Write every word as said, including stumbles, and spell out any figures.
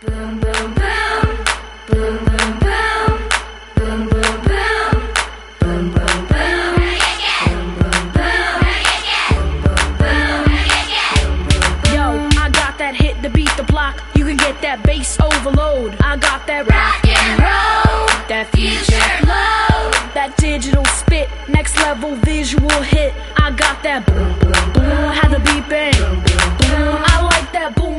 Boom, boom, boom. Boom, boom, boom. Boom, boom, boom. Boom, boom, boom. Boom, boom, boom. Boom, boom. Yo, I got that hit to beat the block. You can get that bass overload. I got that rock and roll, that future flow, that digital spit, next level visual hit. I got that boom, boom, boom. Had the beat bang. Boom, boom, boom. I like that boom.